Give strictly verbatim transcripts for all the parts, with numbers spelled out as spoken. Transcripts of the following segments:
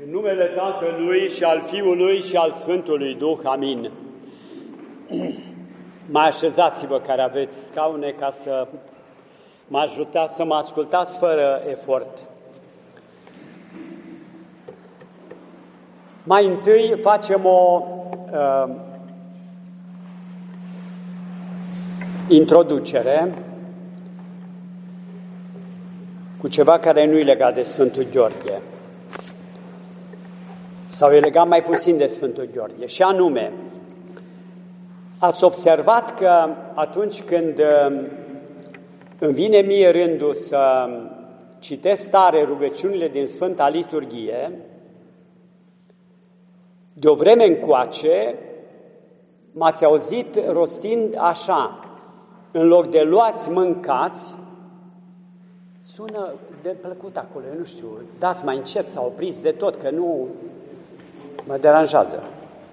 În numele Tatălui și al Fiului și al Sfântului Duh. Amin. Mai așezați-vă care aveți scaune ca să mă ajutați să mă ascultați fără efort. Mai întâi facem o uh, introducere cu ceva care nu e legat de Sfântul Gheorghe, sau e legat mai puțin de Sfântul Gheorghe, și anume, ați observat că atunci când îmi vine mie rândul să citesc tare rugăciunile din Sfânta Liturghie, de o vreme încoace m-ați auzit rostind așa: în loc de luați, mâncați. Sună de plăcut acolo, eu nu știu, dați mai încet sau opriți de tot, că nu mă deranjează.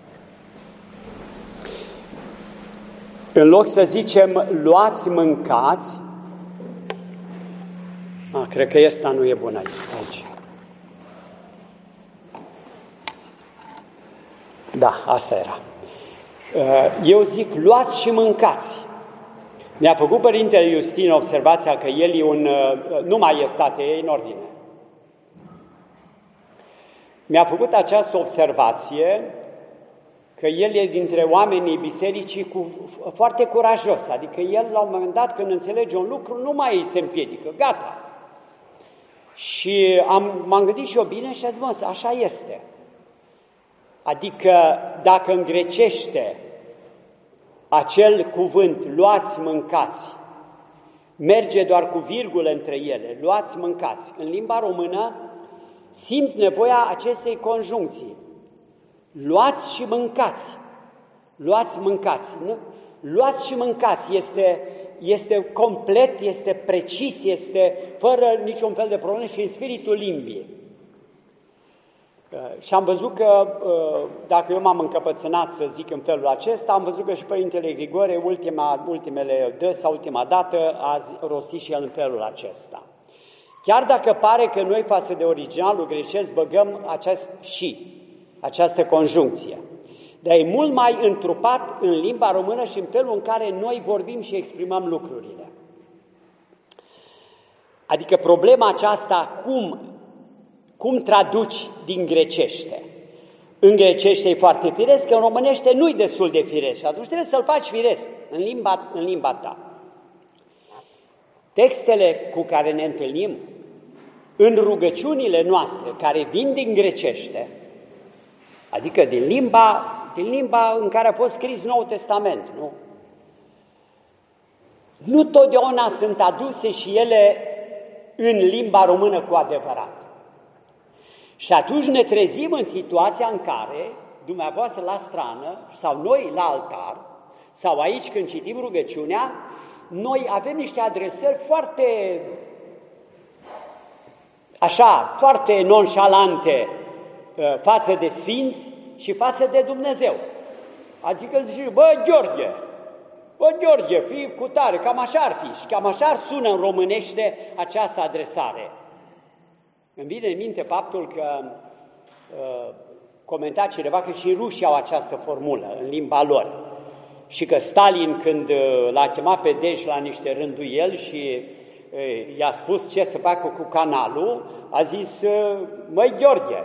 În loc să zicem luați, mâncați, a, cred că ăsta nu e bun aici. Da, asta era. Eu zic luați și mâncați. Mi-a făcut Părintele Iustin observația că el e un, nu mai e state, e în ordine. Mi-a făcut această observație că el e dintre oamenii bisericii cu, foarte curajos, adică el la un moment dat când înțelege un lucru nu mai se împiedică, gata. Și am, m-am gândit și eu bine și a zis, mă, așa este. Adică dacă în grecește acel cuvânt, luați, mâncați, merge doar cu virgulă între ele, luați, mâncați. În limba română simți nevoia acestei conjuncții. Luați și mâncați. Luați, mâncați. Nu? Luați și mâncați este, este complet, este precis, este fără niciun fel de problemă și în spiritul limbii. Și am văzut că, dacă eu m-am încăpățânat să zic în felul acesta, am văzut că și Părintele Grigore, ultima, ultimele dă sau ultima dată, a rostit și el în felul acesta. Chiar dacă pare că noi, față de originalul grecesc, băgăm acest și, această conjuncție, dar e mult mai întrupat în limba română și în felul în care noi vorbim și exprimăm lucrurile. Adică problema aceasta, cum Cum traduci din grecește? În grecește e foarte firesc, în românește nu-i destul de firesc și atunci trebuie să-l faci firesc în limba, în limba ta. Textele cu care ne întâlnim în rugăciunile noastre, care vin din grecește, adică din limba, din limba în care a fost scris Noul Testament, nu? Nu totdeauna sunt aduse și ele în limba română cu adevărat. Și atunci ne trezim în situația în care, dumneavoastră la strană, sau noi la altar, sau aici când citim rugăciunea, noi avem niște adresări foarte, așa, foarte nonșalante față de sfinți și față de Dumnezeu. Adică zice, bă, Gheorghe, bă, Gheorghe, fii cu tare, cam așa ar fi. Și cam așa sună în românește această adresare. Îmi vine în minte faptul că uh, comenta cineva că și rușii au această formulă în limba lor și că Stalin, când uh, l-a chemat pe Dej la niște rânduieli și uh, i-a spus ce să facă cu canalul, a zis, uh, măi Gheorghe,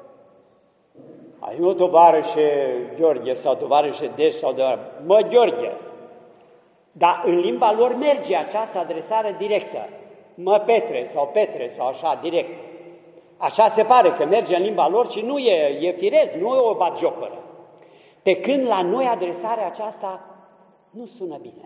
ai nu tovarășe Gheorghe sau tovarășe Dej sau de mă Gheorghe, dar în limba lor merge această adresare directă, mă Petre sau Petre sau așa, direct. Așa se pare că merge în limba lor și nu e, e firesc, nu e o batjocoră. Pe când la noi adresarea aceasta nu sună bine.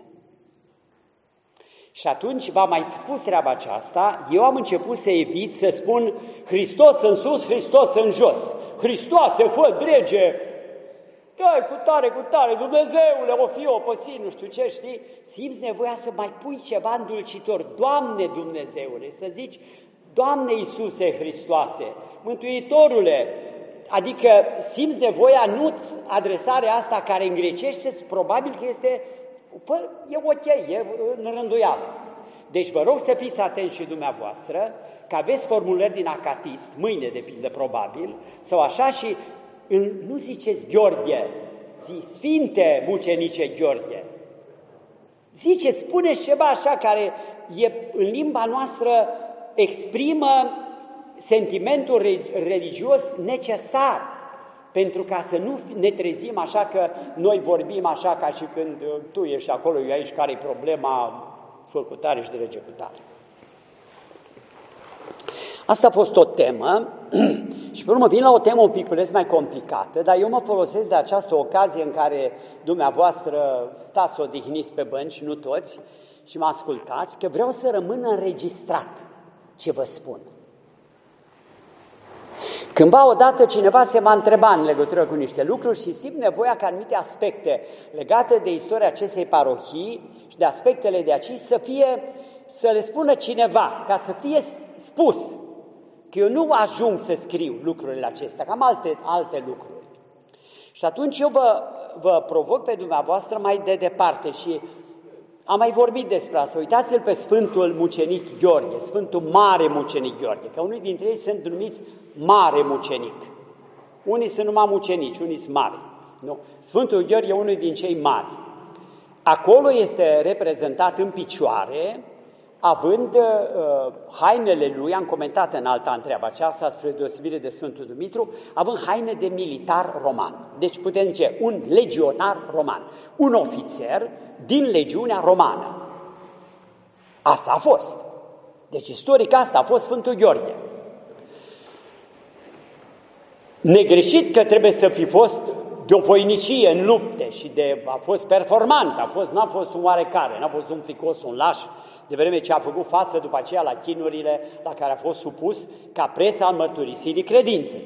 Și atunci v-am mai spus treaba aceasta, eu am început să evit să spun Hristos în sus, Hristos în jos. Hristoase, fă drege, dai cu tare, cu tare, Dumnezeule, o fi, o păsi, nu știu ce, știi? Simți nevoia să mai pui ceva îndulcitor, Doamne Dumnezeule, să zici, Doamne Iisuse Hristoase, Mântuitorule, adică simți nevoia, nu-ți adresarea asta care în grecește, probabil că este, pă, e ok, e în rânduială. Deci vă rog să fiți atenți și dumneavoastră, că aveți formulări din acatist, mâine de pildă probabil, sau așa și nu ziceți Gheorghe, zi Sfinte Mucenice Gheorghe. Ziceți, spuneți ceva așa care e în limba noastră, exprimă sentimentul religios necesar, pentru ca să nu ne trezim așa că noi vorbim așa ca și când tu ești acolo, eu aici, care-i problema, fă cu tare și de rege cu tare. Asta a fost o temă și pe urmă vin la o temă un piculeț mai complicată, dar eu mă folosesc de această ocazie în care dumneavoastră stați odihniți pe bănci, nu toți, și mă ascultați, că vreau să rămână înregistrat ce vă spun. Cândva odată cineva se va întreba în legătură cu niște lucruri și simt nevoia ca anumite aspecte legate de istoria acestei parohii și de aspectele de aici să fie, să le spună cineva, ca să fie spus. Că eu nu ajung să scriu lucrurile acestea, că am alte, alte lucruri. Și atunci eu vă, vă provoc pe dumneavoastră mai de departe și am mai vorbit despre asta. Uitați-l pe Sfântul Mucenic Gheorghe, Sfântul Mare Mucenic Gheorghe, că unii dintre ei sunt numiți Mare Mucenic. Unii sunt numai mucenici, unii sunt mari. Nu. Sfântul Gheorghe e unul din cei mari. Acolo este reprezentat în picioare, având uh, hainele lui, am comentat în alta întreabă aceasta, spre deosebire de Sfântul Dumitru, având haine de militar roman. Deci putem zice un legionar roman, un ofițer din legiunea romană. Asta a fost. Deci istoric asta a fost Sfântul Gheorghe. Negreșit că trebuie să fi fost de o voinicie în lupte și de, a fost performant, a fost, n-a fost un oarecare, n-a fost un fricos, un laș, de vreme ce a făcut față după aceea la chinurile la care a fost supus ca preț al mărturisirii credinței.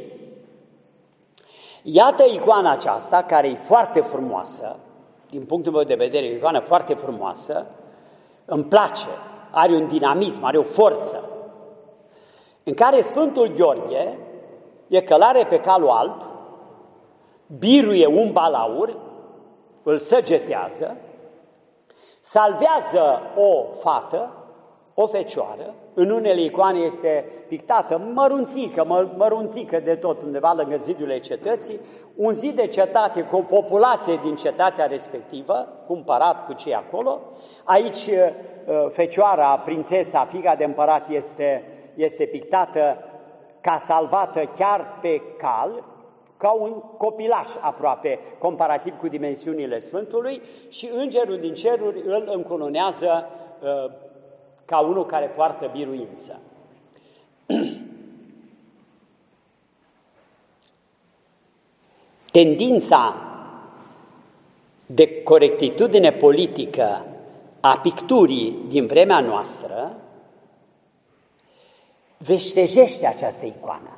Iată icoana aceasta, care e foarte frumoasă, din punctul meu de vedere, e o icoană foarte frumoasă, îmi place, are un dinamism, are o forță, în care Sfântul Gheorghe e călare pe calul alb, biruie un balaur, îl săgetează, salvează o fată, o fecioară, în unele icoane este pictată mărunțică, mă, mărunțică de tot undeva lângă zidurile cetății, un zid de cetate cu o populație din cetatea respectivă, cumpărat cu cei acolo. Aici fecioara, prințesa, fiica de împărat este, este pictată ca salvată chiar pe cal, ca un copilaș aproape, comparativ cu dimensiunile Sfântului, și îngerul din ceruri îl încununează uh, ca unul care poartă biruință. Tendința de corectitudine politică a picturii din vremea noastră veștejește această icoană.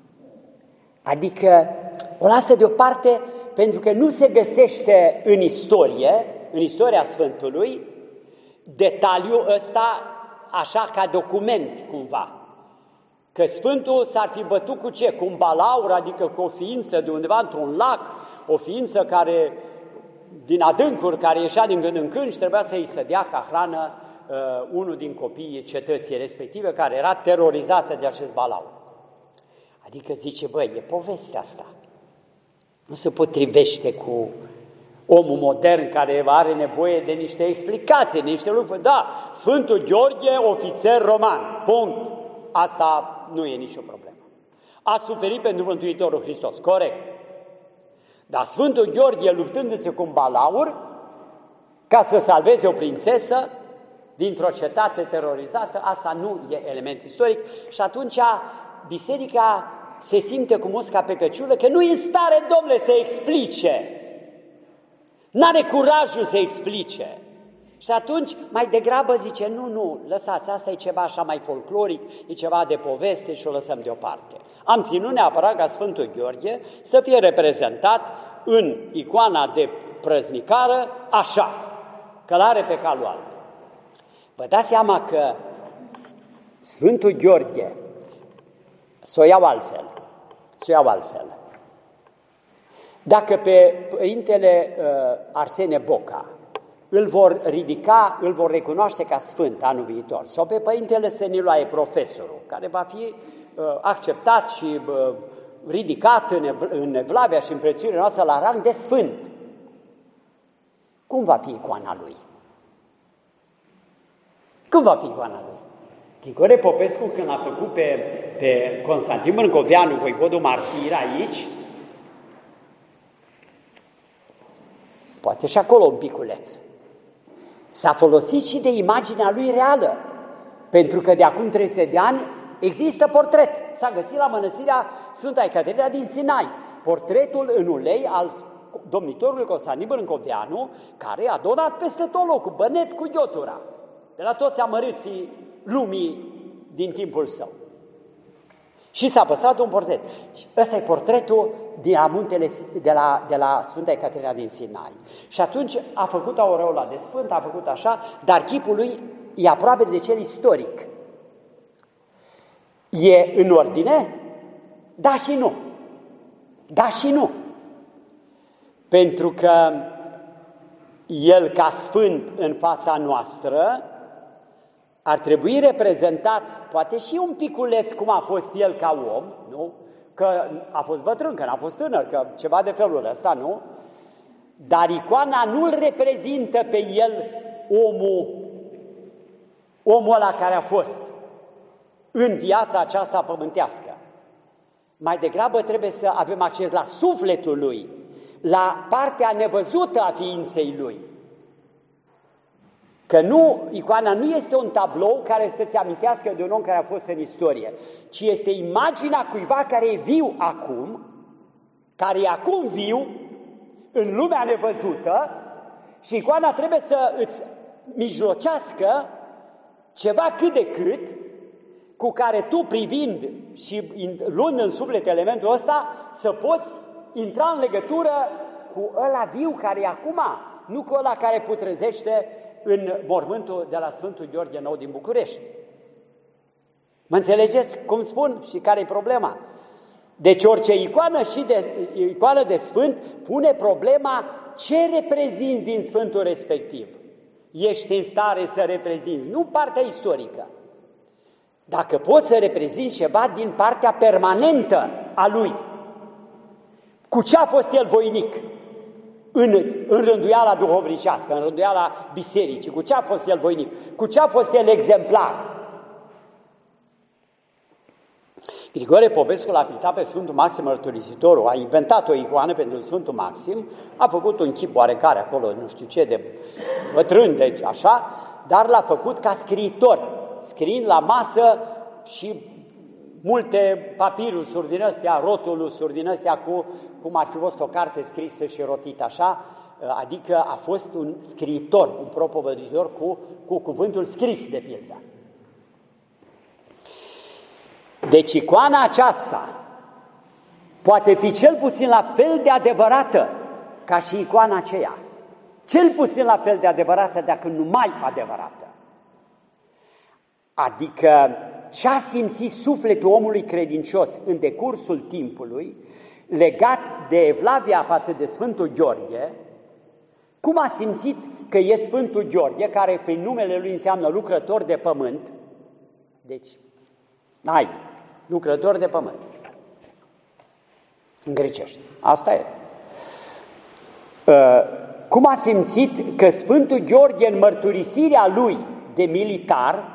Adică o lasă deoparte pentru că nu se găsește în istorie, în istoria Sfântului, detaliul ăsta așa ca document cumva. Că Sfântul s-ar fi bătut cu ce? Cu un balaur, adică cu o ființă de undeva într-un lac, o ființă care, din adâncuri, care ieșea din când în când și trebuia să-i se dea ca hrană uh, unul din copiii cetății respective, care era terorizată de acest balaur. Adică zice, băi, e povestea asta. Nu se potrivește cu omul modern care are nevoie de niște explicații, de niște lucruri. Da, Sfântul Gheorghe, ofițer roman, punct. Asta nu e nicio problemă. A suferit pentru Mântuitorul Hristos, corect. Dar Sfântul Gheorghe, luptându-se cu un balaur, ca să salveze o prințesă dintr-o cetate terorizată, asta nu e element istoric. Și atunci biserica se simte cu musca pe căciulă că nu e în stare, domnule, să explice. N-are curajul să explice. Și atunci, mai degrabă zice, nu, nu, lăsați, asta e ceva așa mai folcloric, e ceva de poveste și o lăsăm deoparte. Am ținut neapărat ca Sfântul Gheorghe să fie reprezentat în icoana de prăznicară așa, călare pe calul alb. Vă dați seama că Sfântul Gheorghe, să o iau altfel, să o iau altfel. Dacă pe Părintele uh, Arsene Boca îl vor ridica, îl vor recunoaște ca sfânt anul viitor. Sau pe Părintele Stăniloae, profesorul, care va fi uh, acceptat și uh, ridicat în, Ev- în Evlavia și în prețuirea noastră la rang de sfânt. Cum va fi icoana lui? Cum va fi icoana lui? Grigore Popescu, când a făcut pe, pe Constantin Brâncoveanu, voivodul martir aici, poate și acolo un piculeț, s-a folosit și de imaginea lui reală, pentru că de acum trei sute de ani există portret. S-a găsit la mănăstirea Sfânta Ecaterina din Sinai, portretul în ulei al domnitorului Constantin Brâncoveanu, care a donat peste tot locul, bănet cu ghiotura, de la toți amărâții lumii din timpul său. Și s-a păstrat un portret. Și ăsta e portretul de la, muntele, de, la, de la Sfânta Ecaterina din Sinai. Și atunci a făcut aureola de sfânt, a făcut așa, dar chipul lui e aproape de cel istoric. E în ordine? Da și nu. Da și nu. Pentru că el, ca sfânt în fața noastră, ar trebui reprezentat, poate și un piculeț cum a fost el ca om, nu? Că a fost bătrân, că n-a fost tânăr, că ceva de felul ăsta, nu? Dar icoana nu-l reprezintă pe el omul, omul ăla care a fost în viața aceasta pământească. Mai degrabă trebuie să avem acces la sufletul lui, la partea nevăzută a ființei lui. Că nu, icoana nu este un tablou care să-ți amintească de un om care a fost în istorie, ci este imaginea cuiva care e viu acum, care e acum viu, în lumea nevăzută, și icoana trebuie să îți mijlocească ceva cât de cât, cu care tu, privind și luând în suflet elementul ăsta, să poți intra în legătură cu ăla viu care e acum, nu cu ăla care putrezește în mormântul de la Sfântul Gheorghe Nou din București. Mă înțelegeți cum spun și care e problema? Deci orice icoană, și de, icoană de sfânt pune problema ce reprezinți din sfântul respectiv. Ești în stare să reprezinți, nu partea istorică. Dacă poți să reprezinți ceva din partea permanentă a lui. Cu ce a fost el voinic? În, în rânduiala duhovnicească, în rânduiala bisericii, cu ce a fost el voinic, cu ce a fost el exemplar. Grigore Popescu l-a pictat pe Sfântul Maxim Mărturisitorul, a inventat o icoană pentru Sfântul Maxim, a făcut un chip oarecare acolo, nu știu ce, de bătrân, deci așa, dar l-a făcut ca scriitor, scriind la masă și multe papirusuri din astea, rotulusuri din astea, cu, cum ar fi fost o carte scrisă și rotită așa, adică a fost un scriitor, un propovăditor cu, cu cuvântul scris, de pildă. Deci icoana aceasta poate fi cel puțin la fel de adevărată ca și icoana aceea. Cel puțin la fel de adevărată, dacă nu mai adevărată. Adică ce a simțit sufletul omului credincios în decursul timpului, legat de Evlavia față de Sfântul Gheorghe, cum a simțit că e Sfântul Gheorghe, care prin numele lui înseamnă lucrător de pământ, deci, ai, lucrător de pământ, în grecește, asta e. Cum a simțit că Sfântul Gheorghe, în mărturisirea lui de militar,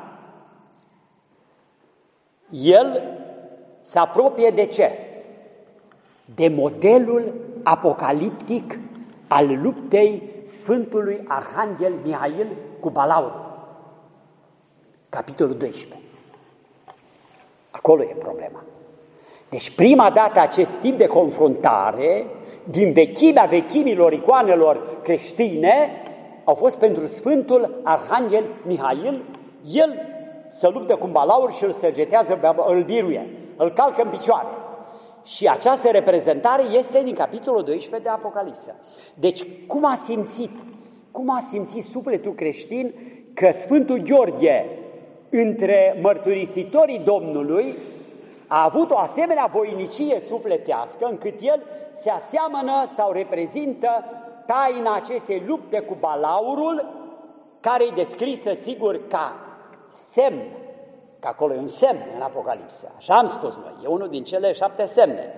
el se apropie de ce? De modelul apocaliptic al luptei Sfântului Arhanghel Mihail cu Balaurul. Capitolul doisprezece. Acolo e problema. Deci prima dată acest tip de confruntare, din vechimea vechimilor icoanelor creștine, au fost pentru Sfântul Arhanghel Mihail. El se luptă cu Balaur și îl săgetează, îl biruie, îl calcă în picioare. Și această reprezentare este din capitolul doisprezece de Apocalipsă. Deci cum a simțit, cum a simțit sufletul creștin că Sfântul Gheorghe, între mărturisitorii Domnului, a avut o asemenea voinicie sufletească, încât el se aseamănă sau reprezintă taina acestei lupte cu balaurul, care e descrisă, sigur, ca semn, că acolo e un semn în Apocalipsă. Așa am spus noi, e unul din cele șapte semne.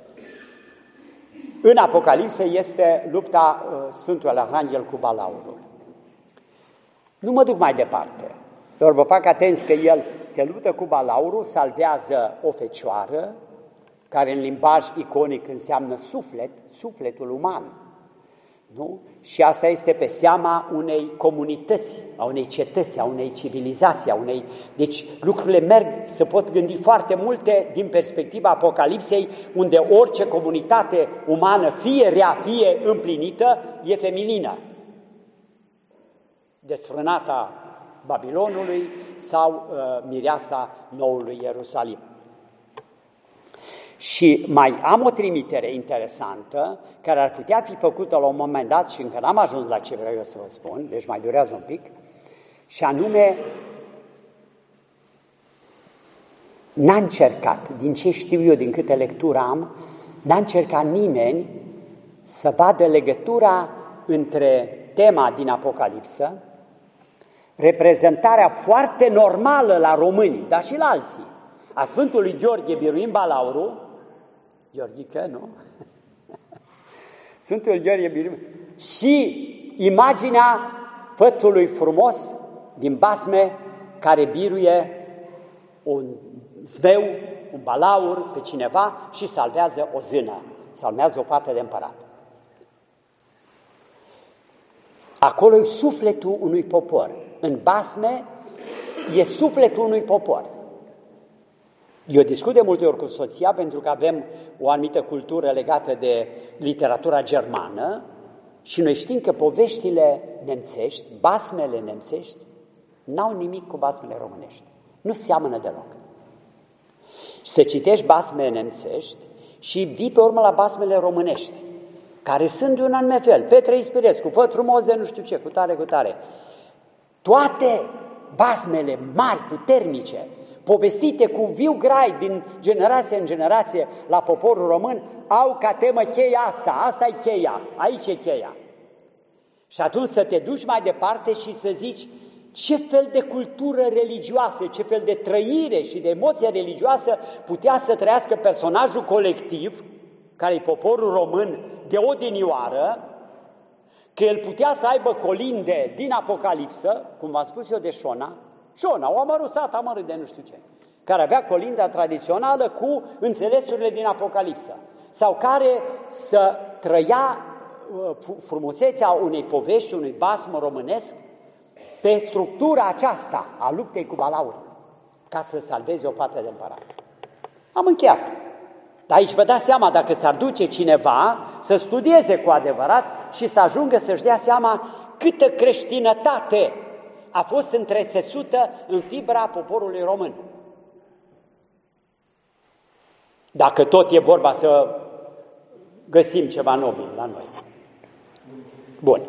În Apocalipsă este lupta uh, Sfântului Arhanghel cu balaurul. Nu mă duc mai departe, doar vă fac atenți că el se luptă cu balaurul, salvează o fecioară, care în limbaj iconic înseamnă suflet, sufletul uman. Nu? Și asta este pe seama unei comunități, a unei cetăți, a unei civilizații, a unei... Deci lucrurile merg, se pot gândi foarte multe din perspectiva Apocalipsei, unde orice comunitate umană, fie rea, fie împlinită, e feminină. Desfrânata Babilonului sau uh, mireasa noului Ierusalim. Și mai am o trimitere interesantă, care ar putea fi făcută la un moment dat și încă n-am ajuns la ce vreau eu să vă spun, deci mai durează un pic, și anume, n-a încercat, din ce știu eu, din câte lectură am, n-a încercat nimeni să vadă legătura între tema din Apocalipsă, reprezentarea foarte normală la români, dar și la alții, a Sfântului Gheorghe biruind balaurul, Gheorghică, nu? Sfântul Gheorghe biruind, și imaginea fătului frumos din basme care biruie un zmeu, un balaur pe cineva și salvează o zână, salvează o fată de împărat. Acolo e sufletul unui popor. În basme e sufletul unui popor. Eu discut de multe ori cu soția pentru că avem o anumită cultură legată de literatura germană și noi știm că poveștile nemțești, basmele nemțești, n-au nimic cu basmele românești. Nu seamănă deloc. Să citești basmele nemțești și vii pe urmă la basmele românești, care sunt de un anume fel. Petre Ispirescu, făt frumos de nu știu ce, cu tare, cu tare. Toate basmele mari, puternice, povestite cu viu grai din generație în generație la poporul român, au ca temă cheia asta, asta e cheia, aici e cheia. Și atunci să te duci mai departe și să zici ce fel de cultură religioasă, ce fel de trăire și de emoție religioasă putea să trăiască personajul colectiv, care e poporul român de odinioară, că el putea să aibă colinde din Apocalipsă, cum v-am spus eu de Șona, Șona, o amărusat, amărât de nu știu ce, care avea colinda tradițională cu înțelesurile din Apocalipsă, sau care să trăia frumusețea unei povești, unui basm românesc, pe structura aceasta a luptei cu balaurul, ca să salveze o fată de împărat. Am încheiat. Dar aici vă dați seama, dacă s-ar duce cineva să studieze cu adevărat și să ajungă să-și dea seama câtă creștinătate a fost întrețesută în fibra poporului român. Dacă tot e vorba să găsim ceva nobil la noi. Bun.